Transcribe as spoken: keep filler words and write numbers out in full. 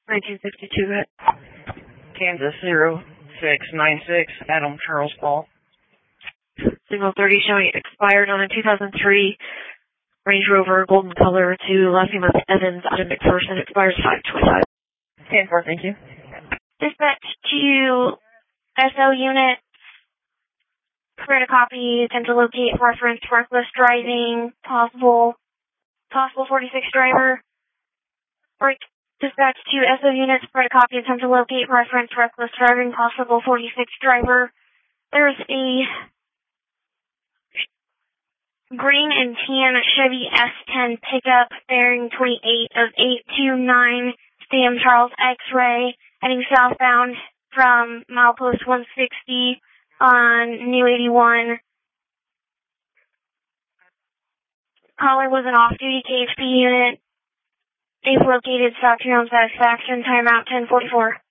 nineteen sixty-two hit. Kansas zero six nine six, Adam Charles Ball. Signal thirty showing expired on a two thousand three Range Rover golden color to last name of Evans out of McPherson. Expires five twenty-five. ten four, thank you. Dispatch to S O unit. Create a copy, attempt to locate reference reckless driving, possible, possible forty-six driver. Break. Dispatch to S O unit, spread a copy, attempt to locate reference reckless driving, possible forty-six driver. There's a green and tan Chevy S ten pickup bearing twenty-eight of eight two nine, Sam Charles X-ray, heading southbound from milepost one sixty on New eighty-one. Caller was an off-duty K H P unit. They've located, stopped your own satisfaction, timeout ten forty-four.